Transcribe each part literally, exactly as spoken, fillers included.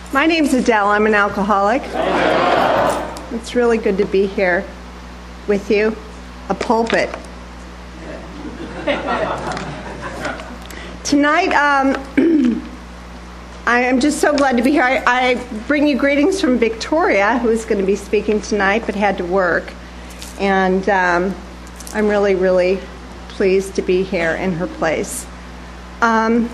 My name's Adele. I'm an alcoholic. It's really good to be here with you. A pulpit. Tonight, um, I am just so glad to be here. I, I bring you greetings from Victoria, who is going to be speaking tonight but had to work. And um, I'm really, really pleased to be here in her place. Um,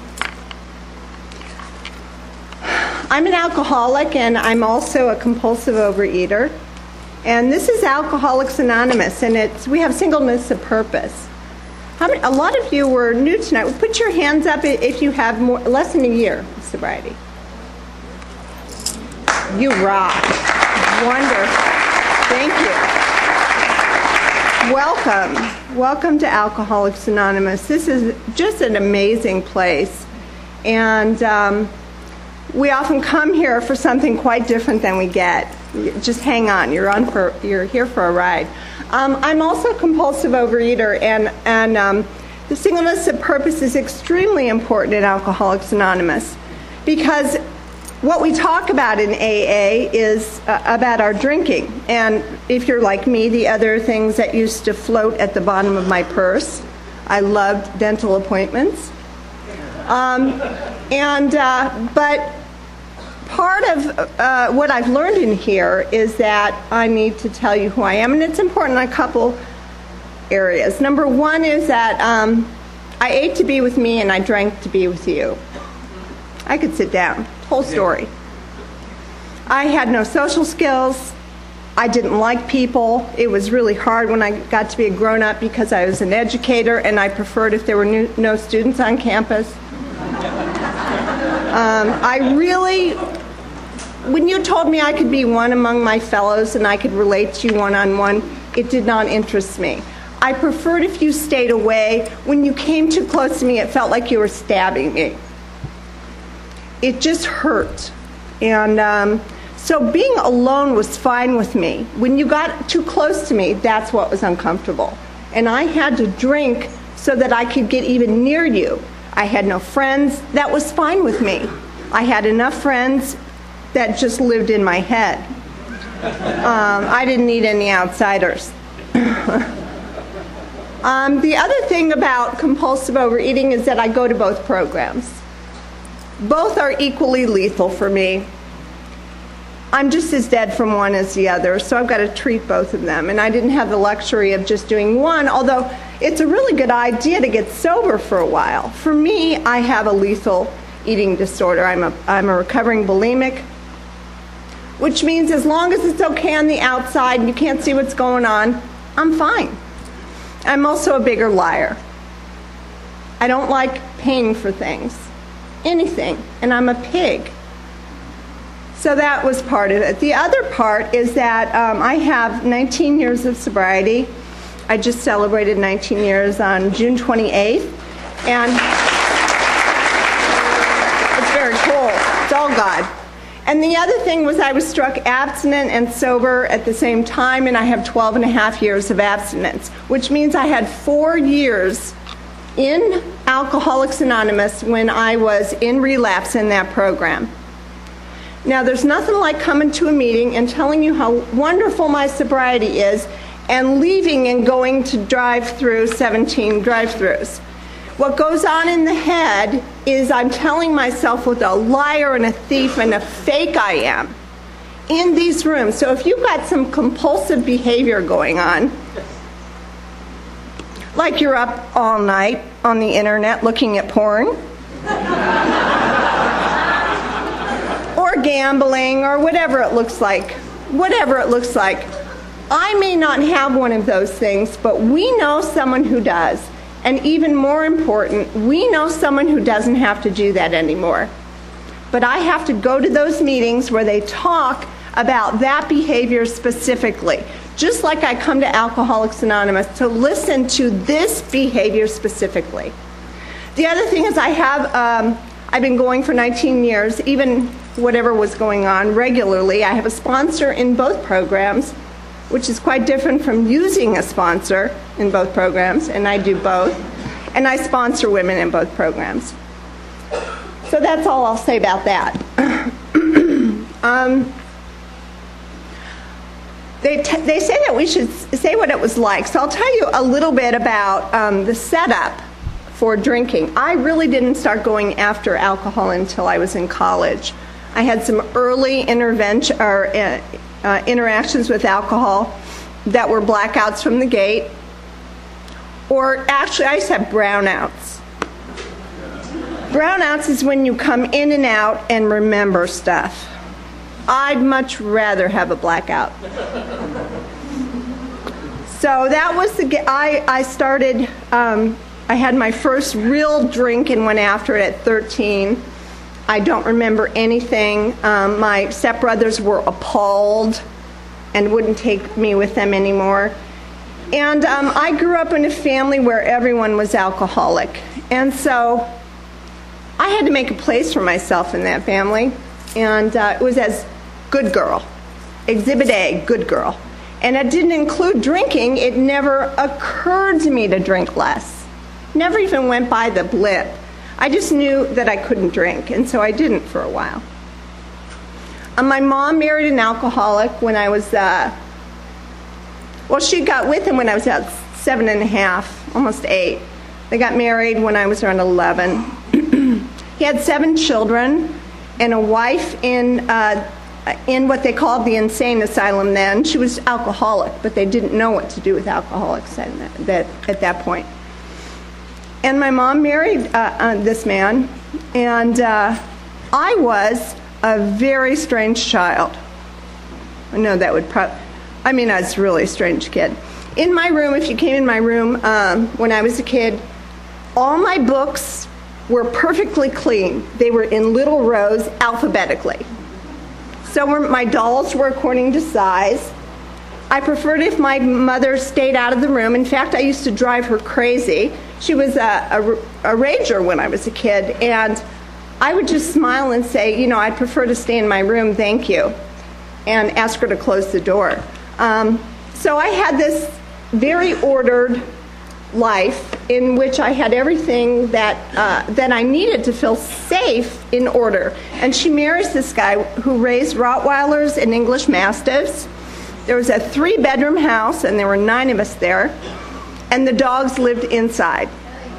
I'm an alcoholic, and I'm also a compulsive overeater. And this is Alcoholics Anonymous, and it's we have singleness of purpose. How many, a lot of you were new tonight. Well, put your hands up if you have more, less than a year of sobriety. You rock. Wonderful. Thank you. Welcome. Welcome to Alcoholics Anonymous. This is just an amazing place. And um, we often come here for something quite different than we get. Just hang on. You're on for you're here for a ride. Um, I'm also a compulsive overeater, and and um, the singleness of purpose is extremely important in Alcoholics Anonymous, because what we talk about in A A is uh, about our drinking. And if you're like me, the other things that used to float at the bottom of my purse, I loved dental appointments. Um, and uh, but part of uh, what I've learned in here is that I need to tell you who I am, and it's important in a couple areas. Number one is that um, I ate to be with me, and I drank to be with you. I could sit down. Whole story. I had no social skills. I didn't like people. It was really hard when I got to be a grown-up because I was an educator, and I preferred if there were new, no students on campus. Um, I really, when you told me I could be one among my fellows and I could relate to you one-on-one, it did not interest me. I preferred if you stayed away. When you came too close to me, it felt like you were stabbing me. It just hurt. And um, so being alone was fine with me. When you got too close to me, that's what was uncomfortable. And I had to drink so that I could get even near you. I had no friends. That was fine with me. I had enough friends that just lived in my head. Um, I didn't need any outsiders. um, the other thing about compulsive overeating is that I go to both programs. Both are equally lethal for me. I'm just as dead from one as the other, so I've got to treat both of them. And I didn't have the luxury of just doing one, although it's a really good idea to get sober for a while. For me, I have a lethal eating disorder. I'm a, I'm a recovering bulimic, which means as long as it's okay on the outside and you can't see what's going on, I'm fine. I'm also a bigger liar. I don't like paying for things, anything, and I'm a pig. So that was part of it. The other part is that um, I have nineteen years of sobriety. I just celebrated nineteen years on June twenty-eighth. And it's very cool. It's all God. And the other thing was I was struck abstinent and sober at the same time, and I have twelve and a half years of abstinence, which means I had four years in Alcoholics Anonymous when I was in relapse in that program. Now, there's nothing like coming to a meeting and telling you how wonderful my sobriety is and leaving and going to drive through seventeen drive-thrus. What goes on in the head is I'm telling myself what a liar and a thief and a fake I am in these rooms. So if you've got some compulsive behavior going on, like you're up all night on the internet looking at porn, or gambling, or whatever it looks like, whatever it looks like. I may not have one of those things, but we know someone who does. And even more important, we know someone who doesn't have to do that anymore. But I have to go to those meetings where they talk about that behavior specifically. Just like I come to Alcoholics Anonymous to listen to this behavior specifically. The other thing is I have, um, I've been going for nineteen years, even whatever was going on regularly. I have a sponsor in both programs, which is quite different from using a sponsor in both programs, and I do both. And I sponsor women in both programs. So that's all I'll say about that. Um, they, t- they say that we should say what it was like. So I'll tell you a little bit about um, the setup for drinking. I really didn't start going after alcohol until I was in college. I had some early intervention or uh, uh, interactions with alcohol that were blackouts from the gate, or actually I used to have brownouts. Brownouts is when you come in and out and remember stuff. I'd much rather have a blackout. So that was the, I, I started, um, I had my first real drink and went after it at thirteen. I don't remember anything. Um, my stepbrothers were appalled and wouldn't take me with them anymore. And um, I grew up in a family where everyone was alcoholic. And so I had to make a place for myself in that family. And uh, it was as good girl. Exhibit A, good girl. And it didn't include drinking. It never occurred to me to drink less. Never even went by the blip. I just knew that I couldn't drink, and so I didn't for a while. Uh, my mom married an alcoholic when I was, uh, well, she got with him when I was about seven and a half, almost eight. They got married when I was around eleven. He had seven children and a wife in uh, in what they called the insane asylum then. She was alcoholic, but they didn't know what to do with alcoholics at that, at that point. And my mom married uh, uh, this man, and uh, I was a very strange child. I know that would probably, I mean, I was a really strange kid. In my room, if you came in my room um, when I was a kid, all my books were perfectly clean. They were in little rows alphabetically. So were, my dolls were according to size. I preferred if my mother stayed out of the room. In fact, I used to drive her crazy. She was a, a, a rager when I was a kid, and I would just smile and say, you know, I'd prefer to stay in my room, thank you, and ask her to close the door. Um, so I had this very ordered life in which I had everything that uh, that I needed to feel safe in order. And she marries this guy who raised Rottweilers and English Mastiffs. There was a three-bedroom house, and there were nine of us there, and the dogs lived inside.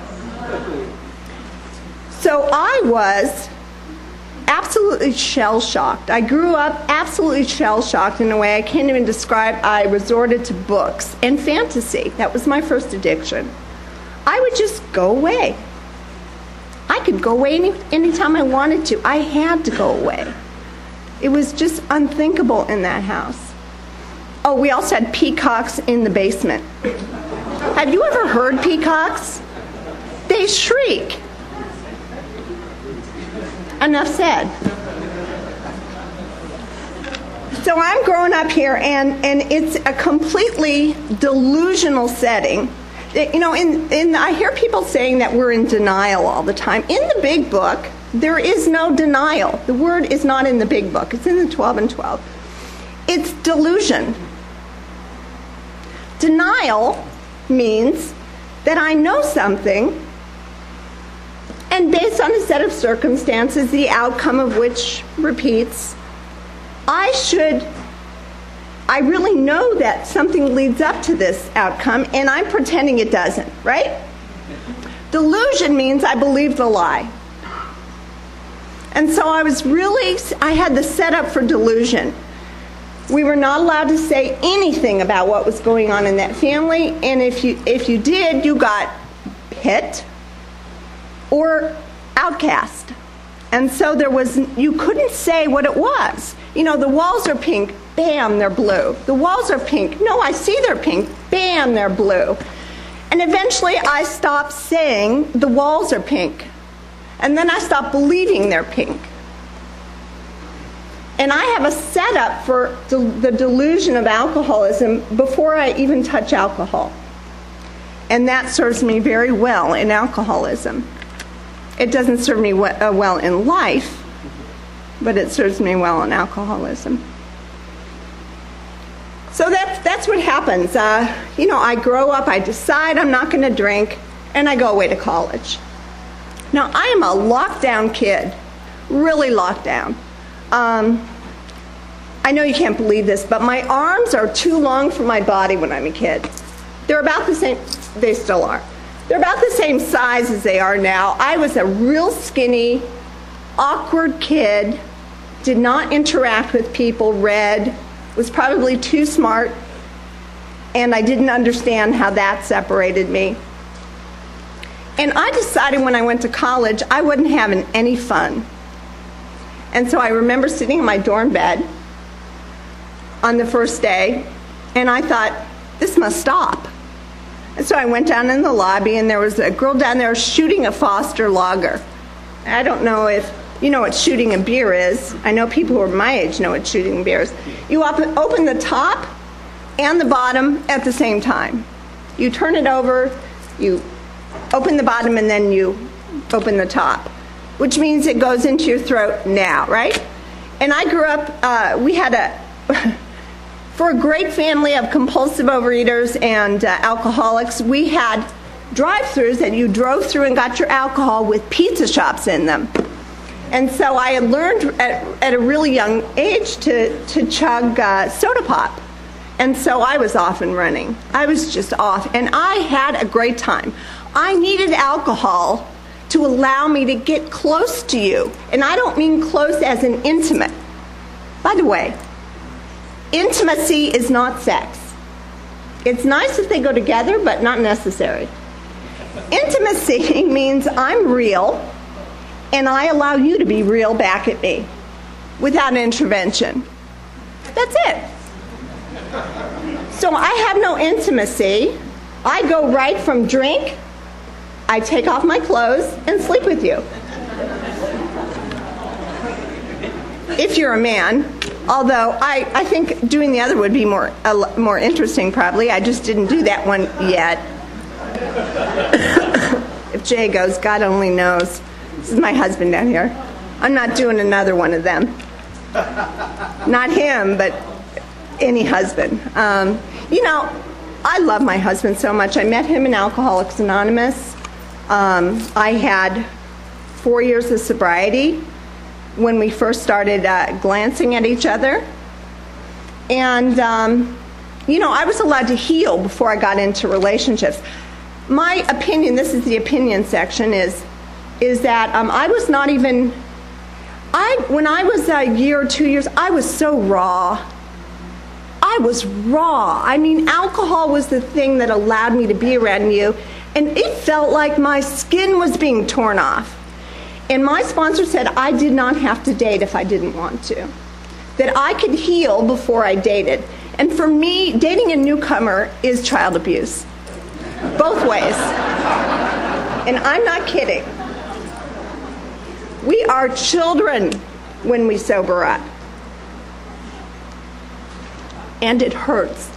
So I was absolutely shell-shocked. I grew up absolutely shell-shocked in a way I can't even describe. I resorted to books and fantasy. That was my first addiction. I would just go away. I could go away any anytime I wanted to. I had to go away. It was just unthinkable in that house. Oh, we also had peacocks in the basement. Have you ever heard peacocks? They shriek. Enough said. So I'm growing up here, and, and it's a completely delusional setting. You know, in, in I hear people saying that we're in denial all the time. In the big book, there is no denial. The word is not in the big book. It's in the twelve and twelve. It's delusion. Denial means that I know something, and based on a set of circumstances, the outcome of which repeats, I should, I really know that something leads up to this outcome, and I'm pretending it doesn't, right? Delusion means I believe the lie. And so I was really, I had the setup for delusion. We were not allowed to say anything about what was going on in that family, and if you if you did, you got hit or outcast. And so there was, you couldn't say what it was. You know, the walls are pink, bam, they're blue. The walls are pink, no, I see they're pink, bam, they're blue. And eventually I stopped saying the walls are pink. And then I stopped believing they're pink. And I have a setup for de- the delusion of alcoholism before I even touch alcohol. And that serves me very well in alcoholism. It doesn't serve me we- uh, well in life, but it serves me well in alcoholism. So that's, that's what happens. Uh, you know, I grow up, I decide I'm not going to drink, and I go away to college. Now, I am a locked down kid, really locked down. Um, I know you can't believe this, but my arms are too long for my body when I'm a kid. They're about the same, they still are. They're about the same size as they are now. I was a real skinny, awkward kid, did not interact with people, read, was probably too smart, and I didn't understand how that separated me. And I decided when I went to college I wasn't having any fun. And so I remember sitting in my dorm bed on the first day, and I thought, this must stop. And so I went down in the lobby, and there was a girl down there shooting a Foster lager. I don't know if you know what shooting a beer is. I know people who are my age know what shooting beer is. You open, open the top and the bottom at the same time. You turn it over, you open the bottom, and then you open the top, which means it goes into your throat now, right? And I grew up, uh, we had a, for a great family of compulsive overeaters and uh, alcoholics, we had drive-thrus that you drove through and got your alcohol with pizza shops in them. And so I had learned at, at a really young age to, to chug uh, soda pop. And so I was off and running. I was just off. And I had a great time. I needed alcohol to allow me to get close to you. And I don't mean close as in intimate. By the way, intimacy is not sex. It's nice if they go together, but not necessary. Intimacy means I'm real, and I allow you to be real back at me without intervention. That's it. So I have no intimacy. I go right from drink, I take off my clothes, and sleep with you. If you're a man, although I, I think doing the other would be more, uh, more interesting probably. I just didn't do that one yet. If Jay goes, God only knows. This is my husband down here. I'm not doing another one of them. Not him, but any husband. Um, you know, I love my husband so much. I met him in Alcoholics Anonymous. Um, I had four years of sobriety when we first started uh, glancing at each other. And, um, you know, I was allowed to heal before I got into relationships. My opinion, this is the opinion section, is is that um, I was not even, I when I was a year or two years, I was so raw. I was raw. I mean, alcohol was the thing that allowed me to be around you, and it felt like my skin was being torn off. And my sponsor said I did not have to date if I didn't want to, that I could heal before I dated. And for me, dating a newcomer is child abuse, both ways. And I'm not kidding. We are children when we sober up. And it hurts.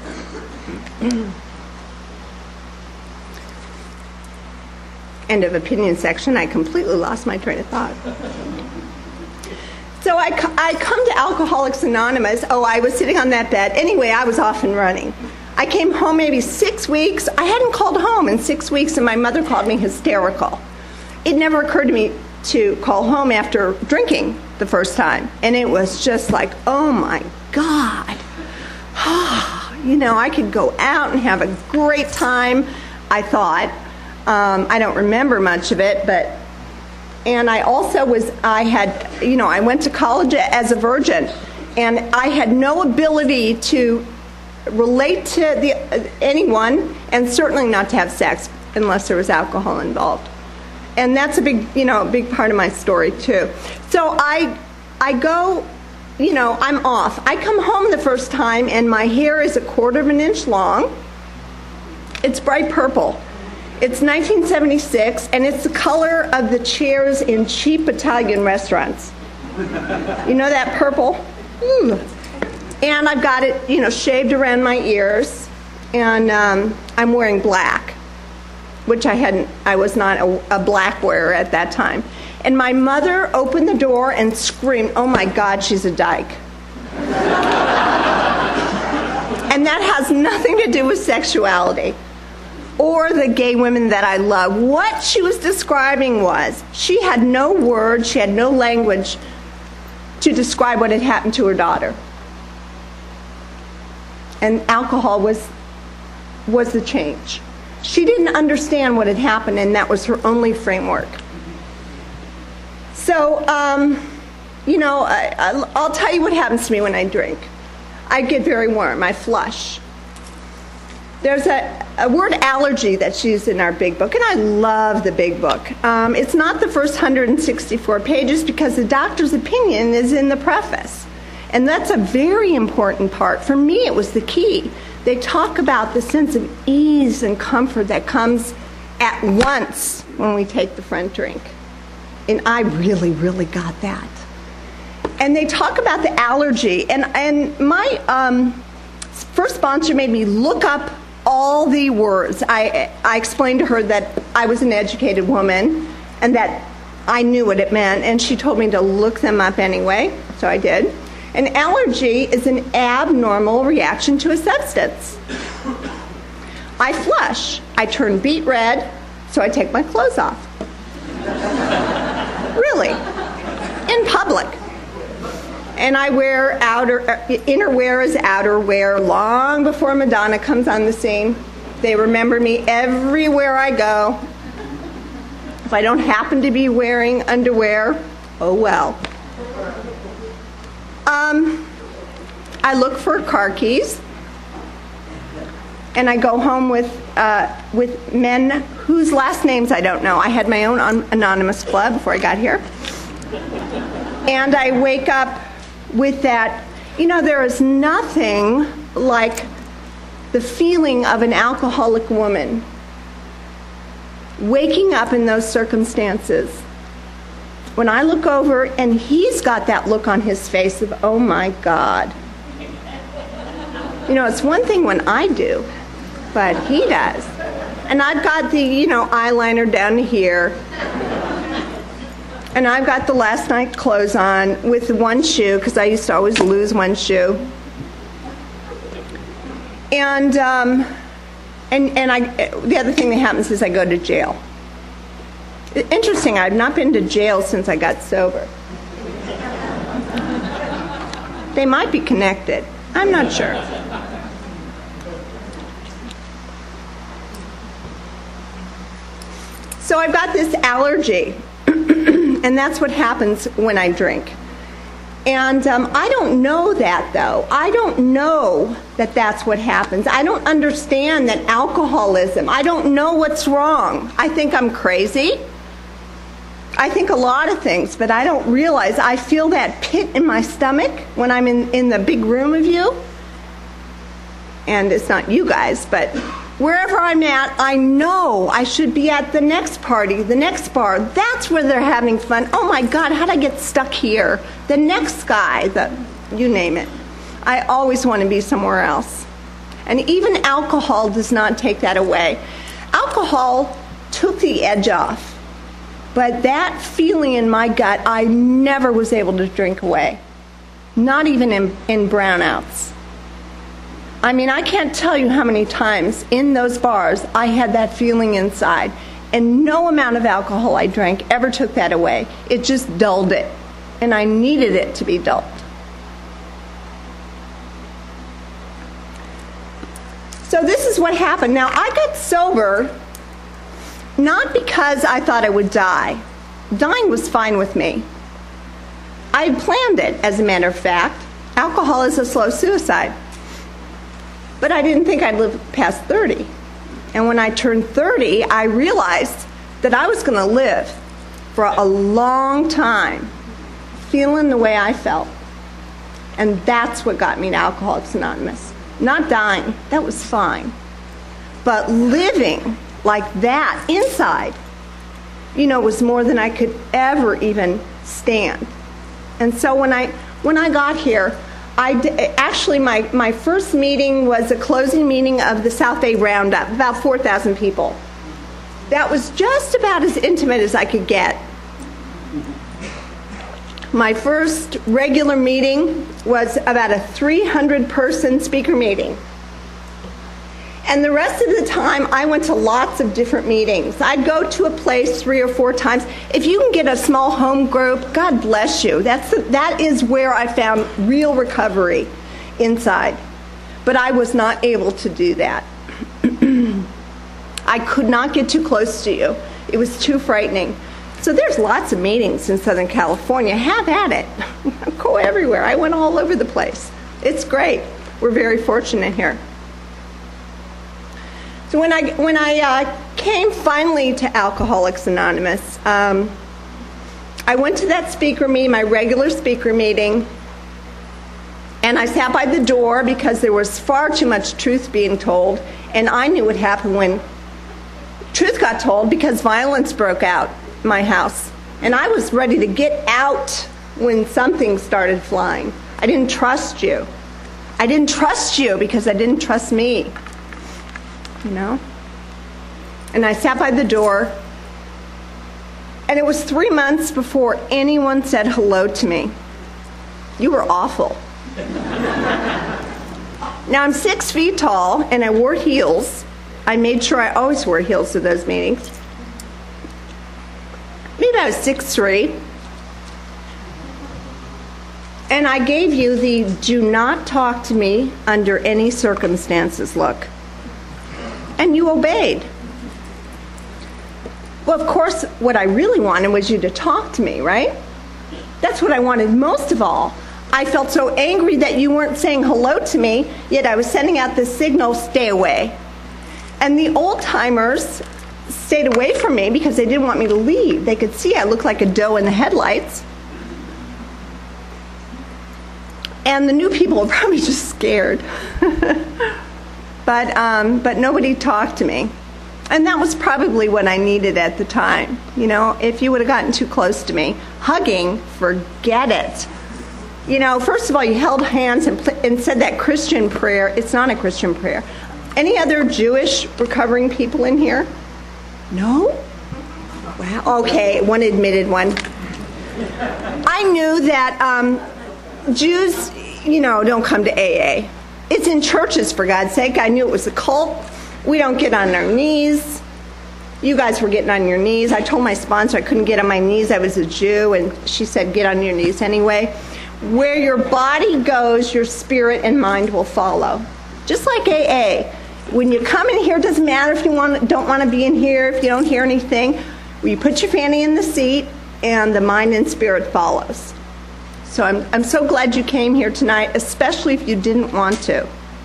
End of opinion section. I completely lost my train of thought. So I, I come to Alcoholics Anonymous. Oh, I was sitting on that bed. Anyway, I was off and running. I came home maybe six weeks. I hadn't called home in six weeks, and my mother called me hysterical. It never occurred to me to call home after drinking the first time. And it was just like, oh my God. You know, I could go out and have a great time, I thought. Um, I don't remember much of it, but, and I also was, I had, you know, I went to college as a virgin, and I had no ability to relate to the, uh, anyone, and certainly not to have sex unless there was alcohol involved. And that's a big, you know, a big part of my story too. So I, I go, you know, I'm off. I come home the first time, and my hair is a quarter of an inch long. It's bright purple. It's nineteen seventy-six, and it's the color of the chairs in cheap Italian restaurants. You know that purple? Mm. And I've got it, you know, shaved around my ears, and um, I'm wearing black, which I hadn't, I was not a, a black wearer at that time. And my mother opened the door and screamed, oh my God, she's a dyke. And that has nothing to do with sexuality or the gay women that I love. What she was describing was, she had no words, she had no language to describe what had happened to her daughter. and alcohol was was the change. She didn't understand what had happened, and that was her only framework. So, um, you know, I, I, I'll tell you what happens to me when I drink. I get very warm. I flush. There's a, a word allergy that's used in our big book, and I love the big book. Um, it's not the first one hundred sixty-four pages because the doctor's opinion is in the preface. And that's a very important part. For me, it was the key. They talk about the sense of ease and comfort that comes at once when we take the front drink. And I really, really got that. And they talk about the allergy. And, and my um, first sponsor made me look up all the words. I, I explained to her that I was an educated woman and that I knew what it meant. And she told me to look them up anyway, so I did. An allergy is an abnormal reaction to a substance. I flush. I turn beet red, so I take my clothes off. Really. In public. And I wear outer, inner wear as outerwear long before Madonna comes on the scene. They remember me everywhere I go. If I don't happen to be wearing underwear, oh well. Um, I look for car keys, and I go home with uh, with men whose last names I don't know. I had my own un- anonymous club before I got here. And I wake up with that, you know, there is nothing like the feeling of an alcoholic woman waking up in those circumstances. When I look over and he's got that look on his face of, oh my God. You know, it's one thing when I do, but he does. And I've got the, you know, eyeliner down to here. And I've got the last night clothes on with one shoe, because I used to always lose one shoe. And, um, and, and I, the other thing that happens is I go to jail. Interesting, I've not been to jail since I got sober. They might be connected. I'm not sure. So I've got this allergy, and that's what happens when I drink. And um, I don't know that, though. I don't know that that's what happens. I don't understand that alcoholism. I don't know what's wrong. I think I'm crazy. I think a lot of things, but I don't realize. I feel that pit in my stomach when I'm in, in the big room of you. And it's not you guys, but wherever I'm at, I know I should be at the next party, the next bar. That's where they're having fun. Oh my God, how'd I get stuck here? The next guy, the, you name it. I always want to be somewhere else. And even alcohol does not take that away. Alcohol took the edge off. But that feeling in my gut, I never was able to drink away. Not even in, in brownouts. I mean, I can't tell you how many times in those bars I had that feeling inside. And no amount of alcohol I drank ever took that away. It just dulled it. And I needed it to be dulled. So this is what happened. Now, I got sober not because I thought I would die. Dying was fine with me. I had planned it, as a matter of fact. Alcohol is a slow suicide. But I didn't think I'd live past thirty. And when I turned thirty, I realized that I was going to live for a long time, feeling the way I felt. And that's what got me to Alcoholics Anonymous. Not dying, that was fine. But living like that inside, you know, was more than I could ever even stand. And so when I when I got here, I d- actually my, my first meeting was a closing meeting of the South Bay Roundup, about four thousand people. That was just about as intimate as I could get. My first regular meeting was about a three hundred person speaker meeting. And the rest of the time, I went to lots of different meetings. I'd go to a place three or four times. If you can get a small home group, God bless you. That's the, that is where I found real recovery inside. But I was not able to do that. I could not get too close to you. It was too frightening. So there's lots of meetings in Southern California. Have at it. Go everywhere. I went all over the place. It's great. We're very fortunate here. So when I when I uh, came finally to Alcoholics Anonymous, um, I went to that speaker meeting, my regular speaker meeting, and I sat by the door because there was far too much truth being told, and I knew what happened when truth got told because violence broke out in my house. And I was ready to get out when something started flying. I didn't trust you. I didn't trust you because I didn't trust me. You know? And I sat by the door, and it was three months before anyone said hello to me. You were awful. Now, I'm six feet tall, and I wore heels. I made sure I always wore heels to those meetings. Maybe I was six three. And I gave you the do not talk to me under any circumstances look. And you obeyed. Well, of course, what I really wanted was you to talk to me, right? That's what I wanted most of all. I felt so angry that you weren't saying hello to me, yet I was sending out the signal, stay away. And the old-timers stayed away from me because they didn't want me to leave. They could see I looked like a doe in the headlights. And the new people were probably just scared. But, um, but nobody talked to me. And that was probably what I needed at the time. You know, if you would have gotten too close to me, hugging, forget it. You know, first of all, you held hands and, pl- and said that Christian prayer. It's not a Christian prayer. Any other Jewish recovering people in here? No? Wow. Okay, one admitted one. I knew that um, Jews, you know, don't come to A A. It's in churches, for God's sake. I knew it was a cult. We don't get on our knees. You guys were getting on your knees. I told my sponsor I couldn't get on my knees. I was a Jew, and she said, get on your knees anyway. Where your body goes, your spirit and mind will follow. Just like A A. When you come in here, it doesn't matter if you want, don't want to be in here, if you don't hear anything. You put your fanny in the seat, and the mind and spirit follows. So I'm, I'm so glad you came here tonight, especially if you didn't want to.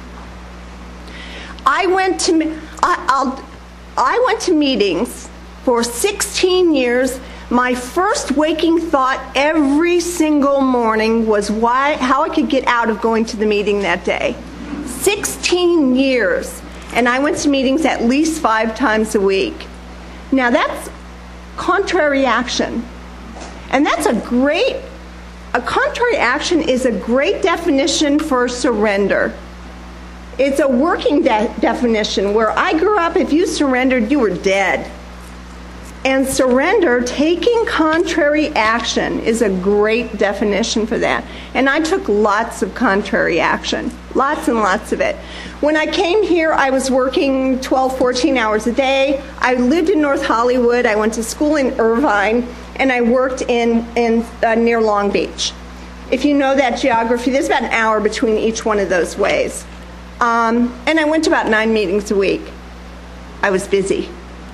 I went to I, I'll, I went to meetings for sixteen years. My first waking thought every single morning was why, how I could get out of going to the meeting that day. sixteen years. And I went to meetings at least five times a week. Now that's contrary action. And that's a great, a contrary action is a great definition for surrender. It's a working de- definition. Where I grew up, if you surrendered, you were dead. And surrender, taking contrary action, is a great definition for that. And I took lots of contrary action, lots and lots of it. When I came here, I was working twelve, fourteen hours a day. I lived in North Hollywood. I went to school in Irvine, and I worked in, in uh, near Long Beach. If you know that geography, there's about an hour between each one of those ways. Um, and I went to about nine meetings a week. I was busy.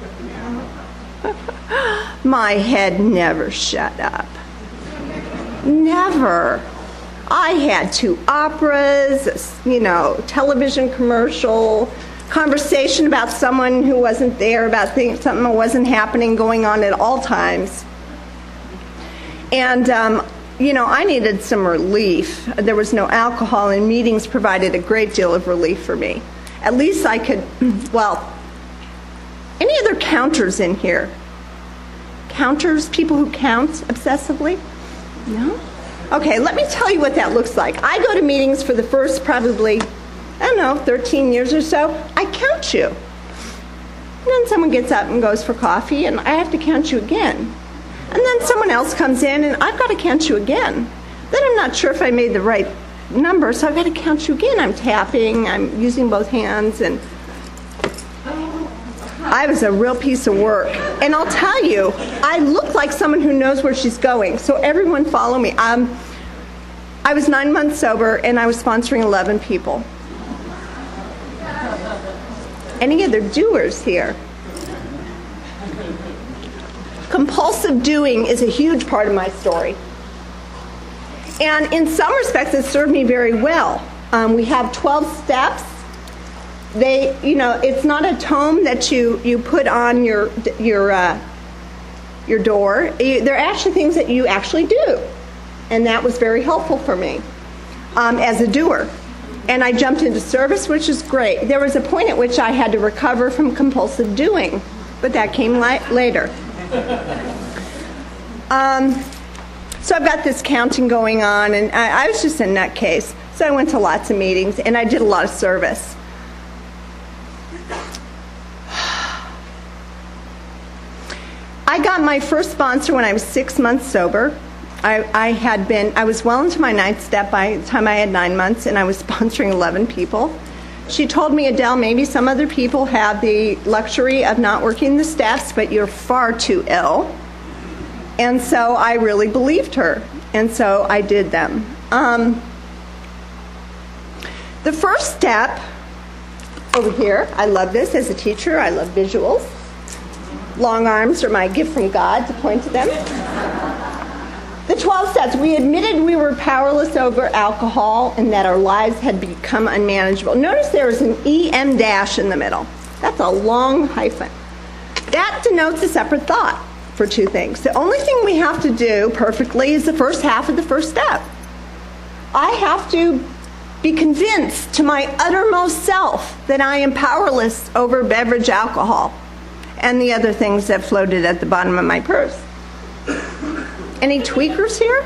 My head never shut up. Never. I had two operas, you know, television commercial, conversation about someone who wasn't there, about things, something that wasn't happening, going on at all times. And, um, you know, I needed some relief. There was no alcohol, and meetings provided a great deal of relief for me. At least I could, well, any other counters in here? Counters, people who count obsessively? No? Okay, let me tell you what that looks like. I go to meetings for the first probably, I don't know, thirteen years or so. I count you. And then someone gets up and goes for coffee, and I have to count you again. And then someone else comes in, and I've got to count you again. Then I'm not sure if I made the right number, so I've got to count you again. I'm tapping, I'm using both hands, and I was a real piece of work. And I'll tell you, I look like someone who knows where she's going, so everyone follow me. Um, I was nine months sober, and I was sponsoring eleven people. any other doers here? Compulsive doing is a huge part of my story. And in some respects, it served me very well. Um, we have twelve steps. They, you know, it's not a tome that you, you put on your your uh, your door. They're actually things that you actually do, and that was very helpful for me um, as a doer. And I jumped into service, which is great. There was a point at which I had to recover from compulsive doing, but that came li- later. Um, so I've got this counting going on, and I, I was just a nutcase. So I went to lots of meetings, and I did a lot of service. I got my first sponsor when I was six months sober. I, I had been, I was well into my ninth step by the time I had nine months, and I was sponsoring eleven people. She told me, Adele, maybe some other people have the luxury of not working the steps, but you're far too ill. And so I really believed her, and so I did them. Um, the first step over here, I love this as a teacher. I love visuals. Long arms are my gift from God to point to them. The twelve steps. We admitted we were powerless over alcohol and that our lives had become unmanageable. Notice there is an E M dash in the middle. That's a long hyphen. That denotes a separate thought for two things. The only thing we have to do perfectly is the first half of the first step. I have to be convinced to my uttermost self that I am powerless over beverage alcohol and the other things that floated at the bottom of my purse. Any tweakers here?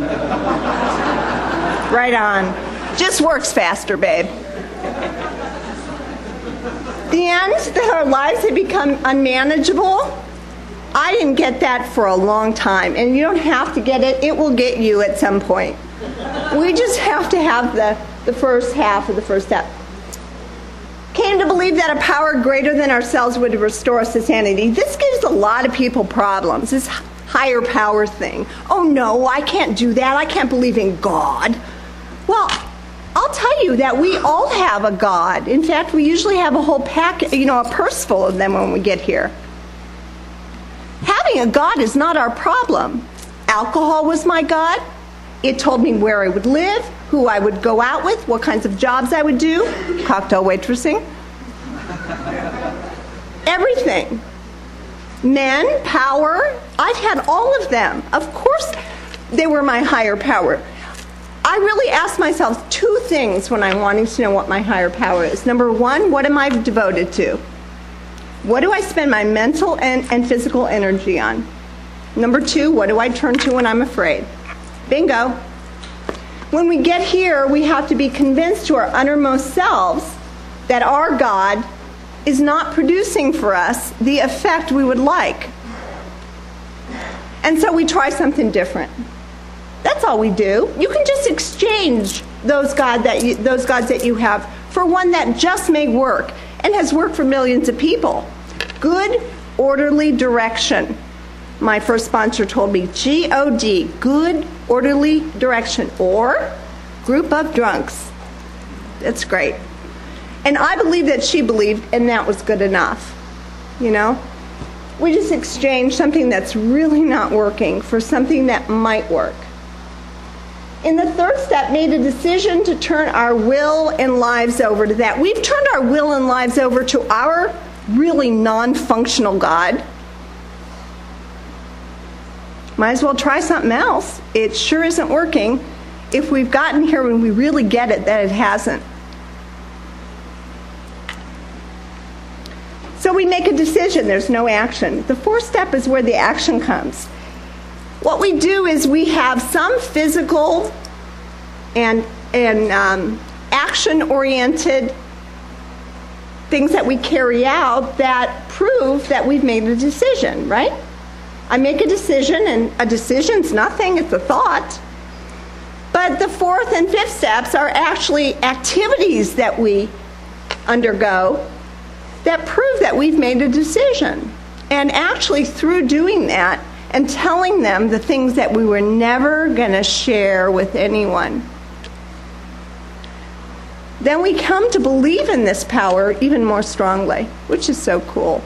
Right on. Just works faster, babe. The end, that our lives had become unmanageable, I didn't get that for a long time. And you don't have to get it. It will get you at some point. We just have to have the, the first half of the first step. Came to believe that a power greater than ourselves would restore us to sanity. This gives a lot of people problems, this higher power thing. Oh no, I can't do that. I can't believe in God. Well, I'll tell you that we all have a God. In fact, we usually have a whole pack, you know, a purse full of them when we get here. Having a God is not our problem. Alcohol was my God. It told me where I would live, who I would go out with, what kinds of jobs I would do, cocktail waitressing, everything. Men, power, I've had all of them. Of course, they were my higher power. I really asked myself two things when I'm wanting to know what my higher power is. Number one, what am I devoted to? What do I spend my mental and, and physical energy on? Number two, what do I turn to when I'm afraid? Bingo. When we get here, we have to be convinced to our uttermost selves that our God is not producing for us the effect we would like. And so we try something different. That's all we do. You can just exchange those, God that you, those gods that you have for one that just may work and has worked for millions of people. Good, orderly direction. My first sponsor told me, G O D, good, orderly direction, or group of drunks. That's great. And I believe that she believed, and that was good enough. You know? We just exchange something that's really not working for something that might work. In the third step, made a decision to turn our will and lives over to that. We've turned our will and lives over to our really non-functional God. Might as well try something else. It sure isn't working if we've gotten here when we really get it that it hasn't. So we make a decision. There's no action. The fourth step is where the action comes. What we do is we have some physical and, and um, action-oriented things that we carry out that prove that we've made a decision, right? I make a decision, and a decision's nothing, it's a thought. But the fourth and fifth steps are actually activities that we undergo that prove that we've made a decision. And actually, through doing that and telling them the things that we were never going to share with anyone. then we come to believe in this power even more strongly, which is so cool.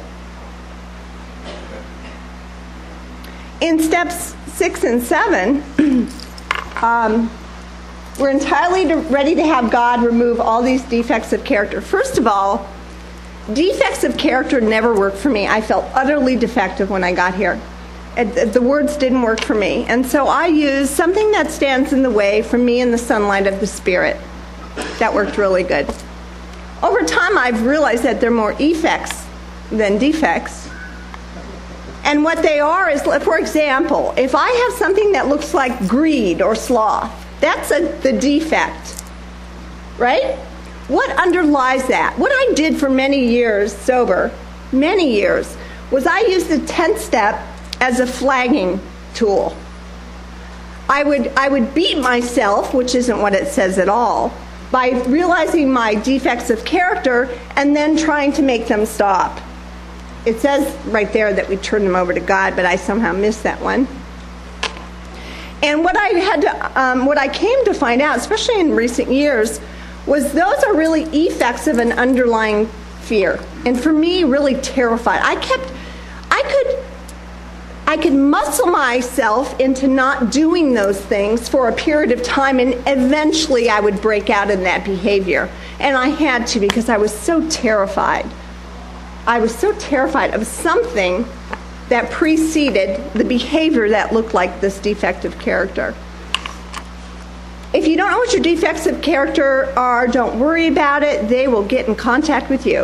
In steps six and seven, um, we're entirely to, ready to have God remove all these defects of character. First of all, defects of character never worked for me. I felt utterly defective when I got here. It, the words didn't work for me. And so I used something that stands in the way for me in the sunlight of the Spirit. That worked really good. Over time, I've realized that they're more effects than defects. And what they are is, for example, if I have something that looks like greed or sloth, that's a, the defect, right? What underlies that? What I did for many years sober, many years, was I used the tenth step as a flagging tool. I would, I would beat myself, which isn't what it says at all, by realizing my defects of character and then trying to make them stop. It says right there that we turn them over to God, but I somehow missed that one. And what I had to, um, what I came to find out, especially in recent years, was those are really effects of an underlying fear. And for me, really terrified. I kept, I could, I could muscle myself into not doing those things for a period of time, and eventually I would break out in that behavior. And I had to, because I was so terrified. I was so terrified of something that preceded the behavior that looked like this defective character. If you don't know what your defects of character are, don't worry about it. They will get in contact with you.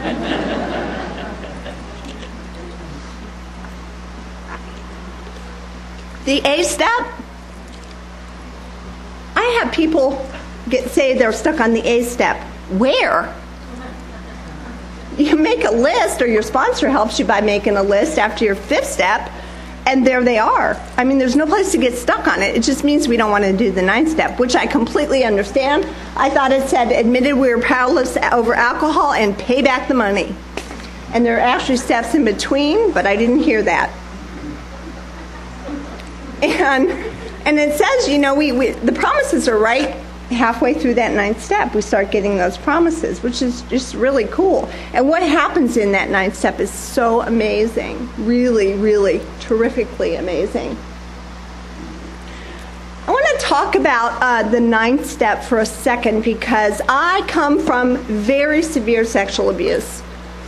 The A step, I have people get, say they're stuck on the A step. Where? You make a list, or your sponsor helps you by making a list after your fifth step, and there they are. I mean, there's no place to get stuck on it. It just means we don't want to do the ninth step, which I completely understand. I thought it said, admitted we were powerless over alcohol and pay back the money. And there are actually steps in between, but I didn't hear that. And and it says, you know, we, we the promises are right halfway through that ninth step. We start getting those promises, which is just really cool. And what happens in that ninth step is so amazing. Really, really terrifically amazing. I want to talk about uh, the ninth step for a second, because I come from very severe sexual abuse.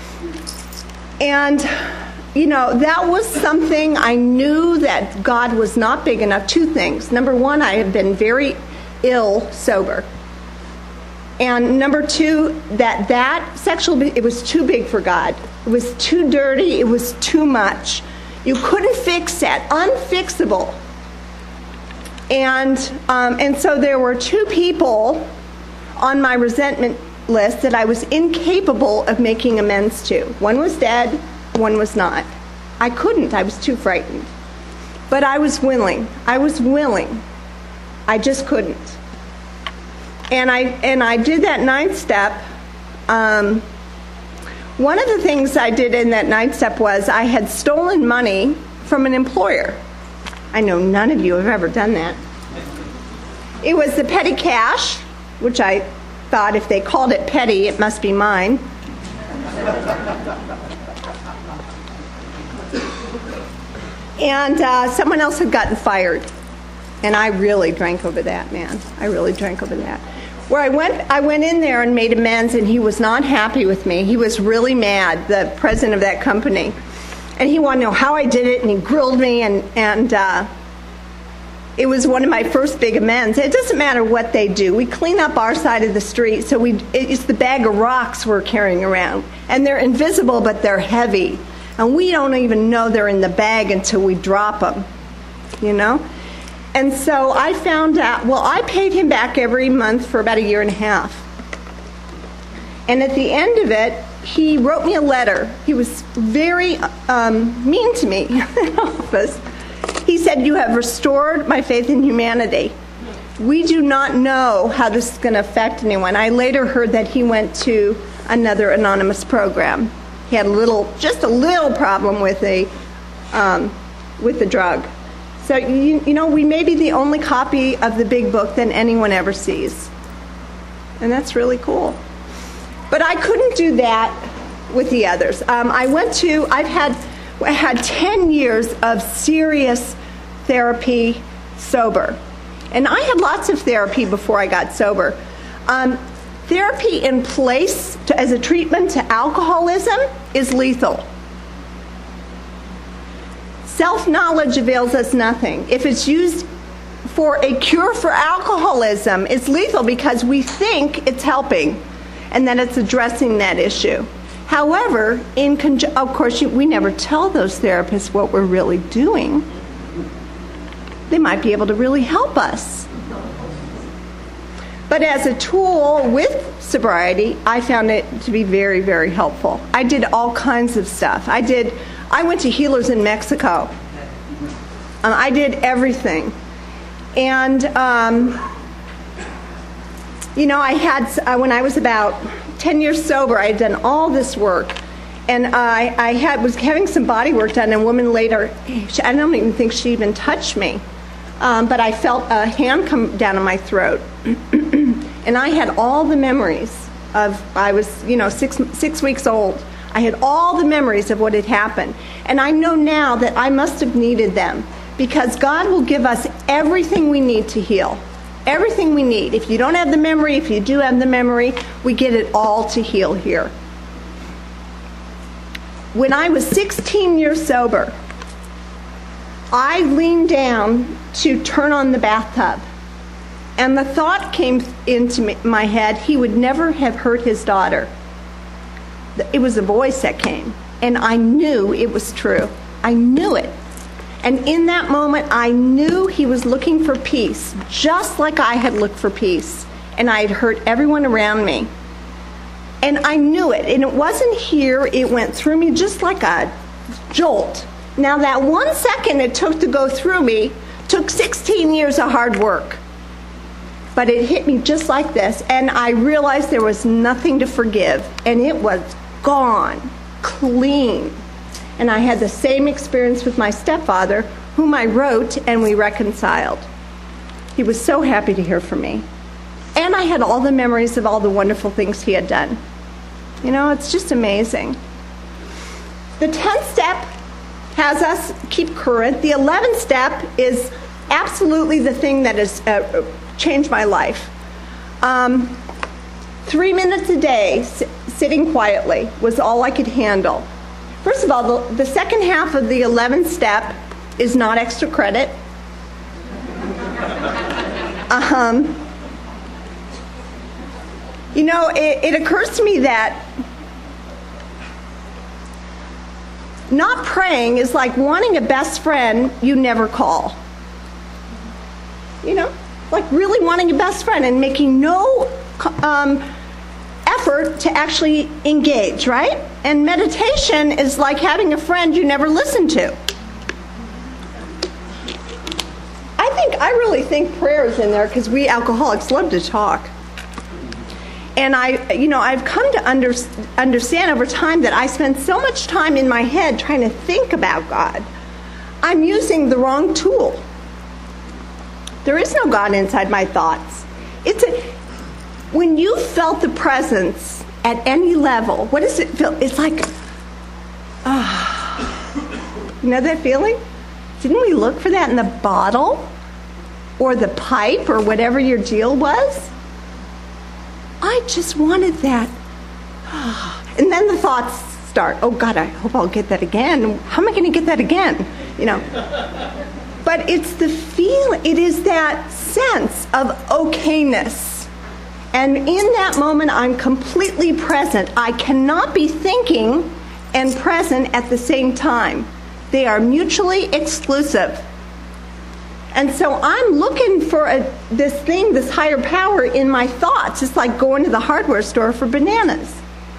And you know, that was something I knew that God was not big enough. Two things. Number one, I had been very ill sober. And number two, that that sexual, it was too big for God. It was too dirty. It was too much. You couldn't fix that. Unfixable. And, um, and so there were two people on my resentment list that I was incapable of making amends to. One was dead. One was not. I couldn't. I was too frightened. But I was willing. I was willing. I just couldn't. And I and I did that ninth step. Um, one of the things I did in that ninth step was I had stolen money from an employer. I know none of you have ever done that. It was the petty cash, which I thought if they called it petty, it must be mine. And uh, someone else had gotten fired. And I really drank over that, man. I really drank over that. Where I went, I went in there and made amends, and he was not happy with me. He was really mad, the president of that company. And he wanted to know how I did it, and he grilled me, and, and uh, it was one of my first big amends. It doesn't matter what they do. We clean up our side of the street, so we it's the bag of rocks we're carrying around. And they're invisible, but they're heavy. And we don't even know they're in the bag until we drop them, you know? And so I found out, well, I paid him back every month for about a year and a half. And at the end of it, he wrote me a letter. He was very um, mean to me in the office. He said, "You have restored my faith in humanity. We do not know how this is going to affect anyone." I later heard that he went to another anonymous program. He had a little, just a little problem with a, um, with the drug. So, you, you know, we may be the only copy of the big book that anyone ever sees. And that's really cool. But I couldn't do that with the others. Um, I went to, I've had, I had ten years of serious therapy sober. And I had lots of therapy before I got sober. Um, therapy in place to, as a treatment to alcoholism is lethal. Self-knowledge avails us nothing. If it's used for a cure for alcoholism, it's lethal because we think it's helping and that it's addressing that issue. However, in conju- of course, you, we never tell those therapists what we're really doing. They might be able to really help us. But as a tool with sobriety, I found it to be very, very helpful. I did all kinds of stuff. I did. I went to healers in Mexico. Um, I did everything. And, um, you know, I had, uh, when I was about ten years sober, I had done all this work. And I, I had was having some body work done, and a woman later, she, I don't even think she even touched me. Um, but I felt a hand come down on my throat. And I had all the memories of, I was, you know, six, six weeks old. I had all the memories of what had happened. And I know now that I must have needed them, because God will give us everything we need to heal. Everything we need. If you don't have the memory, if you do have the memory, we get it all to heal here. When I was sixteen years sober, I leaned down to turn on the bathtub. And the thought came into me, my head, he would never have hurt his daughter. It was a voice that came. And I knew it was true. I knew it. And in that moment, I knew he was looking for peace, just like I had looked for peace. And I had hurt everyone around me. And I knew it. And it wasn't here. It went through me just like a jolt. Now, that one second it took to go through me took sixteen years of hard work. But it hit me just like this. And I realized there was nothing to forgive. And it was gone, clean. And I had the same experience with my stepfather, whom I wrote, and we reconciled. He was so happy to hear from me. And I had all the memories of all the wonderful things he had done. You know, it's just amazing. The tenth step has us keep current. The eleventh step is absolutely the thing that has uh, changed my life. Um, three minutes a day, s- sitting quietly, was all I could handle. First of all, the, the second half of the eleventh step is not extra credit. Um, you know, it, it occurs to me that not praying is like wanting a best friend you never call. You know, like really wanting a best friend and making no um, effort to actually engage, right? And meditation is like having a friend you never listen to. I think, I really think prayer is in there because we alcoholics love to talk. And I, you know, I've come to under, understand over time that I spend so much time in my head trying to think about God. I'm using the wrong tool. There is no God inside my thoughts. It's a, when you felt the presence at any level, what does it feel? It's like, ah, oh, you know that feeling? Didn't we look for that in the bottle or the pipe or whatever your deal was? I just wanted that. And then the thoughts start. Oh, God, I hope I'll get that again. How am I going to get that again? You know. But it's the feeling. It is that sense of okayness. And in that moment, I'm completely present. I cannot be thinking and present at the same time. They are mutually exclusive. And so I'm looking for a, this thing, this higher power in my thoughts. It's like going to the hardware store for bananas.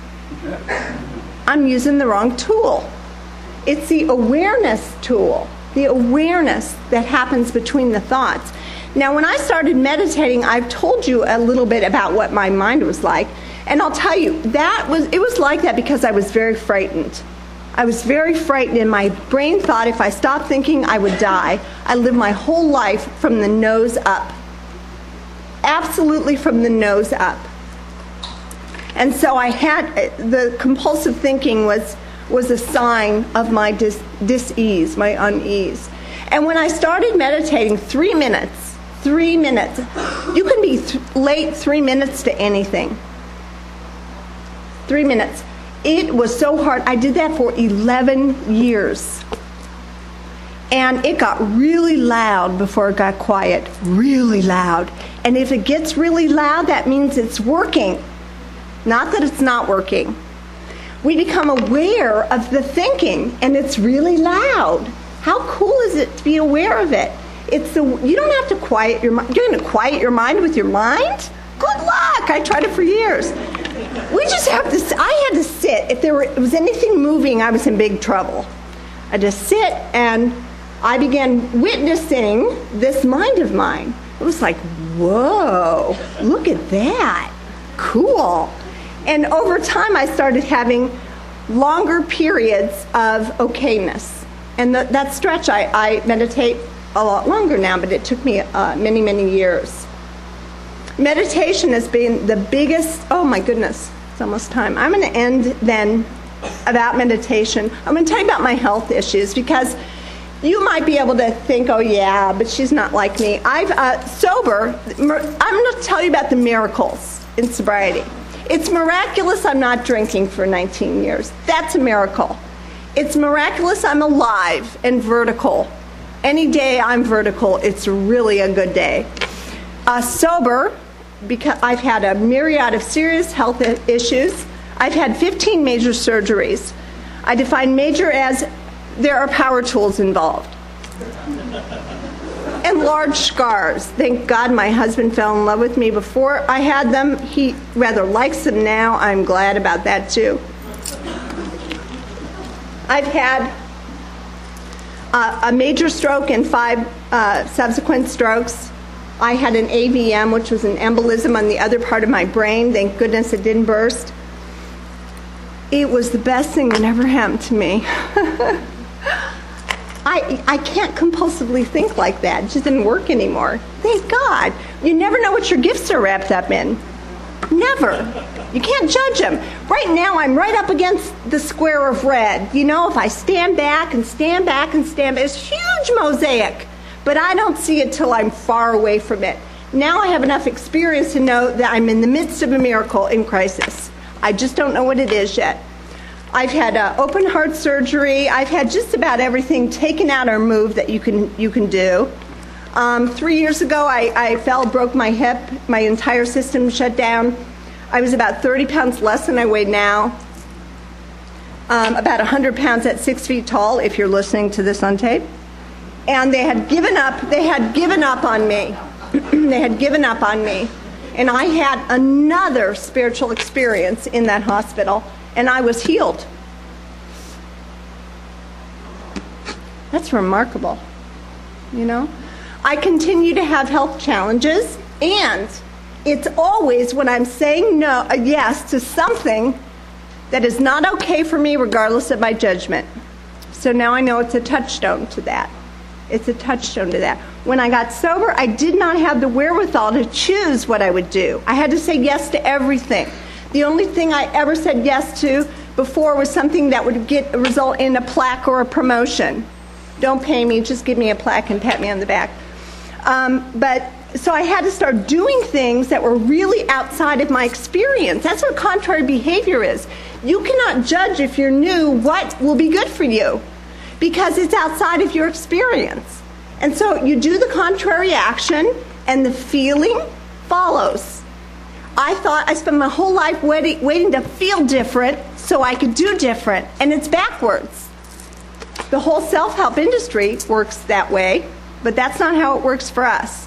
I'm using the wrong tool. It's the awareness tool, the awareness that happens between the thoughts. Now, when I started meditating, I've told you a little bit about what my mind was like. And I'll tell you, that was it was like that because I was very frightened. I was very frightened, and my brain thought if I stopped thinking, I would die. I lived my whole life from the nose up. Absolutely from the nose up. And so I had, the compulsive thinking was, was a sign of my dis, dis-ease, my unease. And when I started meditating, three minutes, three minutes, you can be th- late three minutes to anything. Three minutes. It was so hard. I did that for eleven years. And it got really loud before it got quiet. Really loud. And if it gets really loud, that means it's working. Not that it's not working. We become aware of the thinking, and it's really loud. How cool is it to be aware of it? It's the you don't have to quiet your mind. You're going to quiet your mind with your mind? Good luck. I tried it for years. We just have to. I had to sit. If there were, was anything moving, I was in big trouble. I just sit, and I began witnessing this mind of mine. It was like, whoa, look at that. Cool. And over time, I started having longer periods of okayness. And the, that stretch, I, I meditate a lot longer now, but it took me uh, many, many years. Meditation has been the biggest, oh my goodness, it's almost time. I'm going to end then about meditation. I'm going to tell you about my health issues because you might be able to think, oh yeah, but she's not like me. I've uh, sober, I'm going to tell you about the miracles in sobriety. It's miraculous I'm not drinking for nineteen years. That's a miracle. It's miraculous I'm alive and vertical. Any day I'm vertical, it's really a good day. Uh, sober, because I've had a myriad of serious health issues. I've had fifteen major surgeries. I define major as there are power tools involved. And large scars. Thank God my husband fell in love with me before I had them. He rather likes them now. I'm glad about that too. I've had uh, a major stroke and five uh, subsequent strokes. I had an A V M, which was an embolism on the other part of my brain. Thank goodness it didn't burst. It was the best thing that ever happened to me. I I can't compulsively think like that. It just didn't work anymore. Thank God. You never know what your gifts are wrapped up in. Never. You can't judge them. Right now, I'm right up against the square of red. You know, if I stand back and stand back and stand back, it's a huge mosaic. But I don't see it till I'm far away from it. Now I have enough experience to know that I'm in the midst of a miracle in crisis. I just don't know what it is yet. I've had uh, open heart surgery. I've had just about everything taken out or moved that you can you can do. Um, three years ago, I, I fell, broke my hip. My entire system shut down. I was about thirty pounds less than I weigh now. Um, about one hundred pounds at six feet tall, if you're listening to this on tape. And they had given up. They had given up on me. They had given up on me. And I had another spiritual experience in that hospital. And I was healed. That's remarkable, you know? I continue to have health challenges, and it's always when I'm saying no, uh, yes to something that is not okay for me regardless of my judgment. So now I know it's a touchstone to that. It's a touchstone to that. When I got sober, I did not have the wherewithal to choose what I would do. I had to say yes to everything. The only thing I ever said yes to before was something that would get result in a plaque or a promotion. Don't pay me, just give me a plaque and pat me on the back. Um, but so I had to start doing things that were really outside of my experience. That's what contrary behavior is. You cannot judge if you're new what will be good for you because it's outside of your experience. And so you do the contrary action and the feeling follows. I thought I spent my whole life waiting, waiting to feel different so I could do different, and it's backwards. The whole self-help industry works that way, but that's not how it works for us.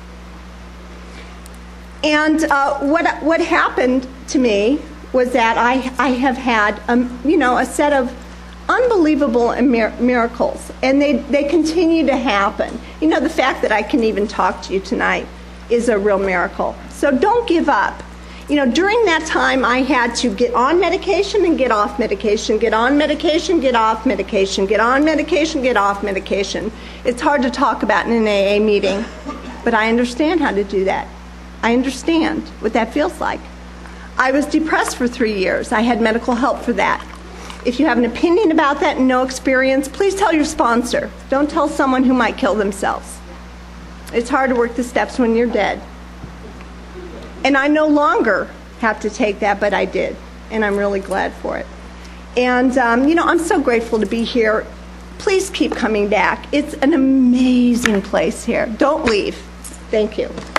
And uh, what what happened to me was that I I have had um, you know a set of unbelievable mir- miracles, and they they continue to happen. You know, the fact that I can even talk to you tonight is a real miracle. So don't give up. You know, during that time, I had to get on medication and get off medication, get on medication, get off medication, get on medication, get off medication. It's hard to talk about in an A A meeting, but I understand how to do that. I understand what that feels like. I was depressed for three years. I had medical help for that. If you have an opinion about that and no experience, please tell your sponsor. Don't tell someone who might kill themselves. It's hard to work the steps when you're dead. And I no longer have to take that, but I did. And I'm really glad for it. And, um, you know, I'm so grateful to be here. Please keep coming back. It's an amazing place here. Don't leave. Thank you.